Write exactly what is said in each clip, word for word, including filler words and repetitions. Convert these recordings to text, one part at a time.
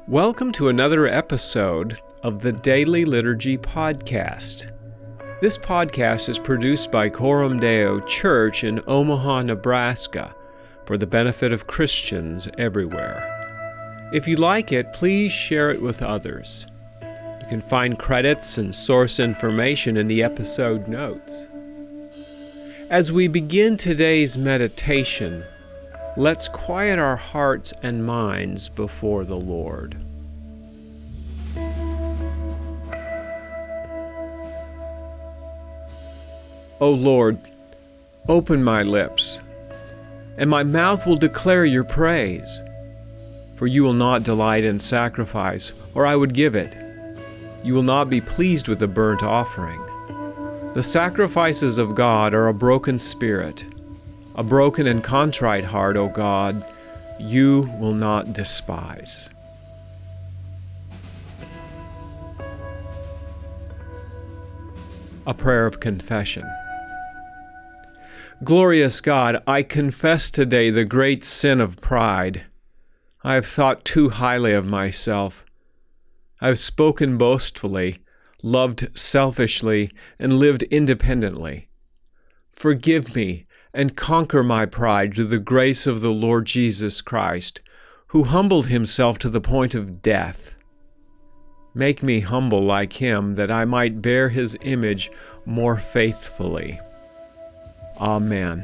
Welcome to another episode of the Daily Liturgy Podcast. This podcast is produced by Coram Deo Church in Omaha, Nebraska, for the benefit of Christians everywhere. If you like it, please share it with others. You can find credits and source information in the episode notes. As we begin today's meditation, let's quiet our hearts and minds before the Lord. O Lord, open my lips, and my mouth will declare your praise. For you will not delight in sacrifice, or I would give it. You will not be pleased with a burnt offering. The sacrifices of God are a broken spirit. A broken and contrite heart, O God, you will not despise. A prayer of confession. Glorious God, I confess today the great sin of pride. I have thought too highly of myself. I have spoken boastfully, loved selfishly, and lived independently. Forgive me and conquer my pride through the grace of the Lord Jesus Christ, who humbled himself to the point of death. Make me humble like him, that I might bear his image more faithfully. Amen.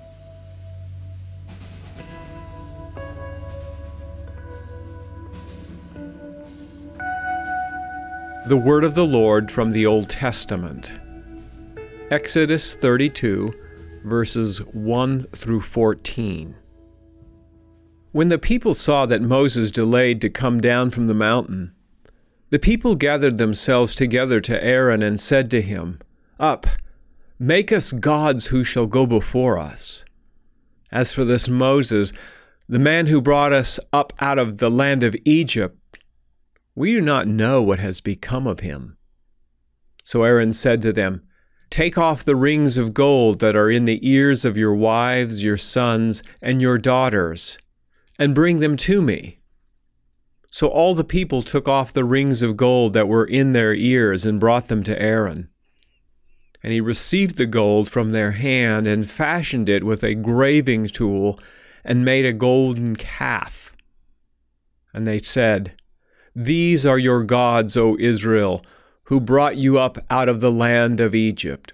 The word of the Lord from the Old Testament. Exodus thirty-two, verses one through fourteen. When the people saw that Moses delayed to come down from the mountain, the people gathered themselves together to Aaron and said to him, Up, make us gods who shall go before us. As for this Moses, the man who brought us up out of the land of Egypt, we do not know what has become of him. So Aaron said to them, Take off the rings of gold that are in the ears of your wives, your sons, and your daughters, and bring them to me. So all the people took off the rings of gold that were in their ears and brought them to Aaron. And he received the gold from their hand and fashioned it with a graving tool and made a golden calf. And they said, These are your gods, O Israel, who brought you up out of the land of Egypt.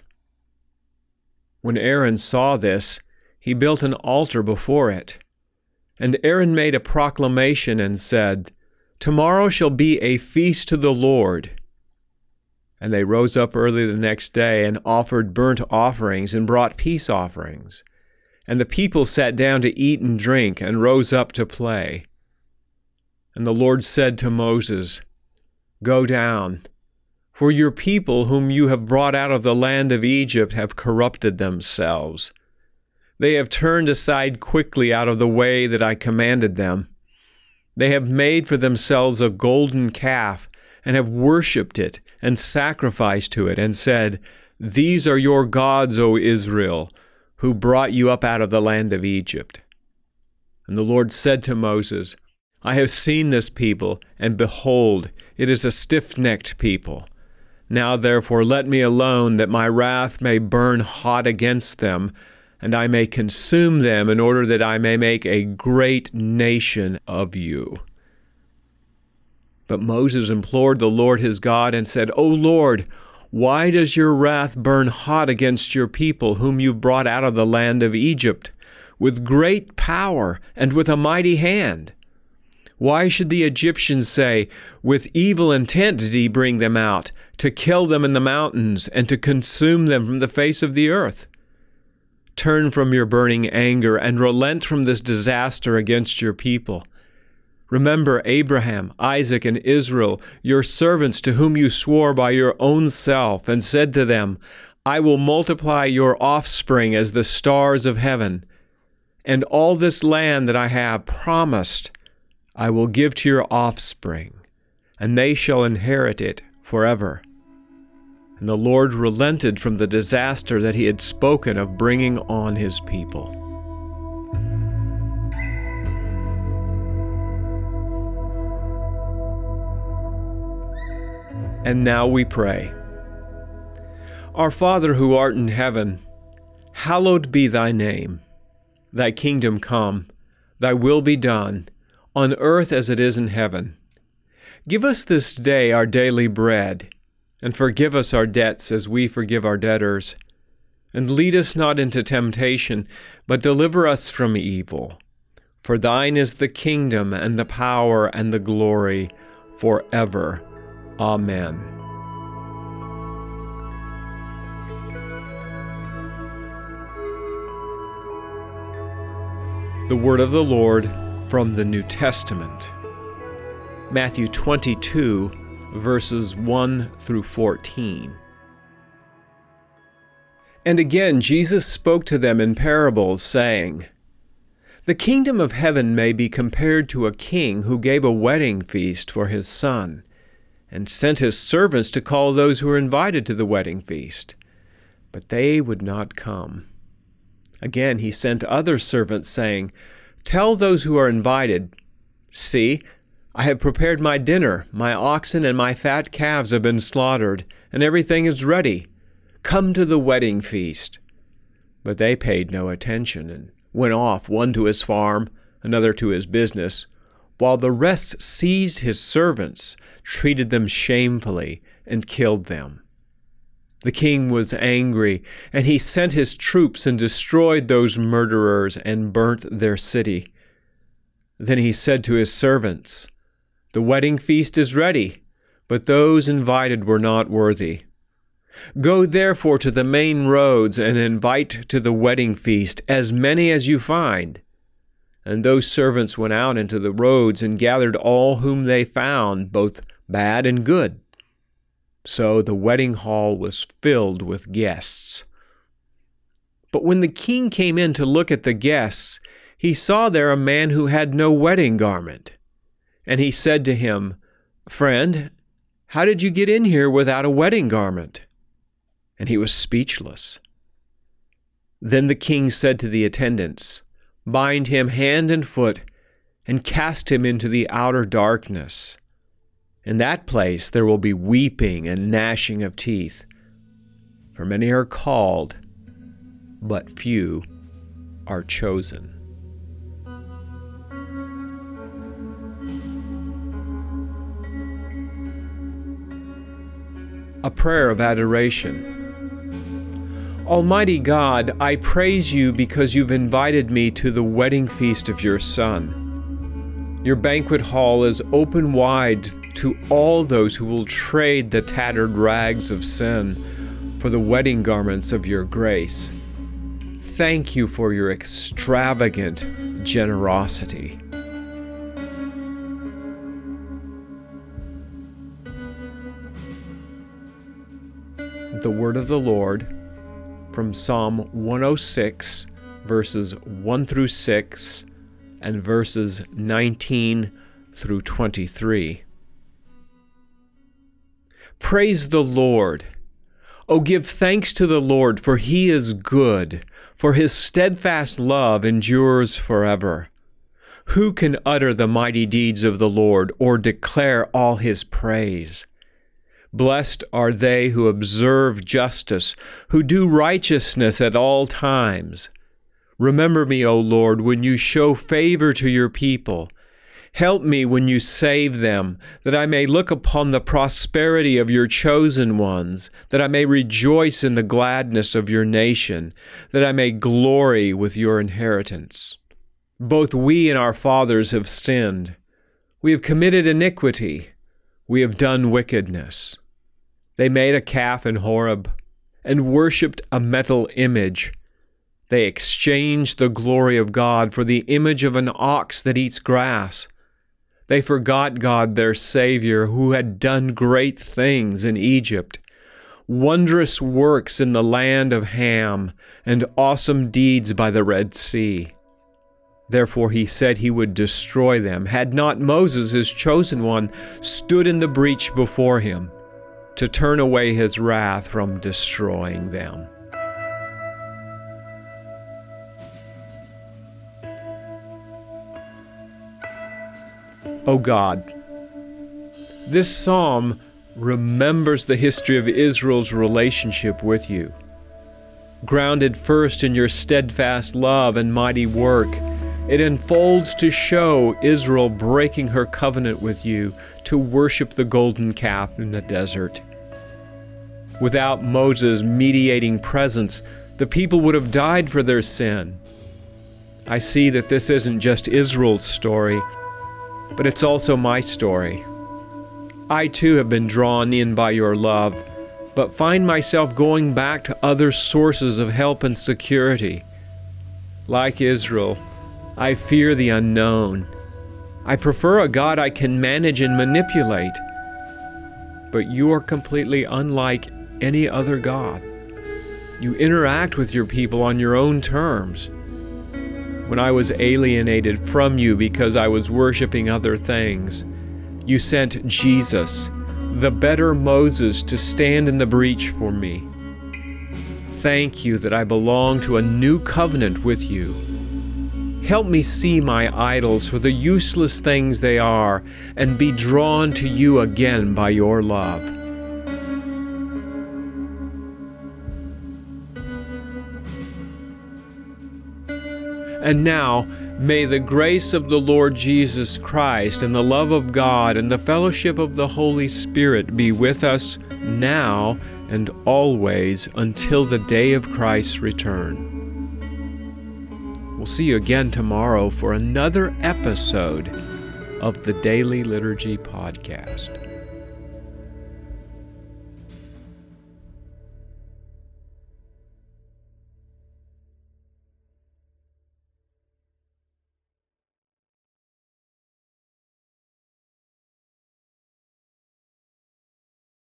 When Aaron saw this, he built an altar before it. And Aaron made a proclamation and said, Tomorrow shall be a feast to the Lord. And they rose up early the next day and offered burnt offerings and brought peace offerings. And the people sat down to eat and drink and rose up to play. And the Lord said to Moses, Go down, for your people whom you have brought out of the land of Egypt have corrupted themselves. They have turned aside quickly out of the way that I commanded them. They have made for themselves a golden calf and have worshipped it and sacrificed to it and said, These are your gods, O Israel, who brought you up out of the land of Egypt. And the Lord said to Moses, I have seen this people, and behold, it is a stiff-necked people. Now therefore let me alone, that my wrath may burn hot against them, and I may consume them, in order that I may make a great nation of you. But Moses implored the Lord his God and said, O Lord, why does your wrath burn hot against your people, whom you brought out of the land of Egypt, with great power and with a mighty hand? Why should the Egyptians say, With evil intent did he bring them out, to kill them in the mountains and to consume them from the face of the earth? Turn from your burning anger and relent from this disaster against your people. Remember Abraham, Isaac, and Israel, your servants, to whom you swore by your own self, and said to them, I will multiply your offspring as the stars of heaven. And all this land that I have promised I will give to your offspring, and they shall inherit it forever. And the Lord relented from the disaster that he had spoken of bringing on his people. And now we pray. Our Father who art in heaven, hallowed be thy name. Thy kingdom come, thy will be done, on earth as it is in heaven. Give us this day our daily bread, and forgive us our debts as we forgive our debtors. And lead us not into temptation, but deliver us from evil. For thine is the kingdom, and the power, and the glory, forever. Amen. The word of the Lord from the New Testament. Matthew twenty-two, verses one through fourteen. And again Jesus spoke to them in parables, saying, The kingdom of heaven may be compared to a king who gave a wedding feast for his son, and sent his servants to call those who were invited to the wedding feast. But they would not come. Again he sent other servants, saying, Tell those who are invited, See, I have prepared my dinner, my oxen and my fat calves have been slaughtered, and everything is ready. Come to the wedding feast. But they paid no attention, and went off, one to his farm, another to his business, while the rest seized his servants, treated them shamefully, and killed them. The king was angry, and he sent his troops and destroyed those murderers and burnt their city. Then he said to his servants, The wedding feast is ready, but those invited were not worthy. Go therefore to the main roads and invite to the wedding feast as many as you find. And those servants went out into the roads and gathered all whom they found, both bad and good. So the wedding hall was filled with guests. But when the king came in to look at the guests, he saw there a man who had no wedding garment. And he said to him, Friend, how did you get in here without a wedding garment? And he was speechless. Then the king said to the attendants, Bind him hand and foot, and cast him into the outer darkness. In that place there will be weeping and gnashing of teeth. For many are called, but few are chosen. A prayer of adoration. Almighty God, I praise you because you've invited me to the wedding feast of your Son. Your banquet hall is open wide to all those who will trade the tattered rags of sin for the wedding garments of your grace. Thank you for your extravagant generosity. The word of the Lord from Psalm one oh six, verses one through six, and verses nineteen through twenty-three. Praise the Lord. O give thanks to the Lord, for he is good, for his steadfast love endures forever. Who can utter the mighty deeds of the Lord, or declare all his praise? Blessed are they who observe justice, who do righteousness at all times. Remember me, O Lord, when you show favor to your people. Help me when you save them, that I may look upon the prosperity of your chosen ones, that I may rejoice in the gladness of your nation, that I may glory with your inheritance. Both we and our fathers have sinned. We have committed iniquity. We have done wickedness. They made a calf in Horeb and worshipped a metal image. They exchanged the glory of God for the image of an ox that eats grass. They forgot God, their Savior, who had done great things in Egypt, wondrous works in the land of Ham, and awesome deeds by the Red Sea. Therefore he said he would destroy them, had not Moses, his chosen one, stood in the breach before him, to turn away his wrath from destroying them. O God, this psalm remembers the history of Israel's relationship with you. Grounded first in your steadfast love and mighty work, it unfolds to show Israel breaking her covenant with you to worship the golden calf in the desert. Without Moses' mediating presence, the people would have died for their sin. I see that this isn't just Israel's story, but it's also my story. I too have been drawn in by your love, but find myself going back to other sources of help and security. Like Israel, I fear the unknown. I prefer a God I can manage and manipulate. But you are completely unlike any other God. You interact with your people on your own terms. When I was alienated from you because I was worshiping other things, you sent Jesus, the better Moses, to stand in the breach for me. Thank you that I belong to a new covenant with you. Help me see my idols for the useless things they are and be drawn to you again by your love. And now, may the grace of the Lord Jesus Christ and the love of God and the fellowship of the Holy Spirit be with us now and always until the day of Christ's return. We'll see you again tomorrow for another episode of the Daily Liturgy Podcast.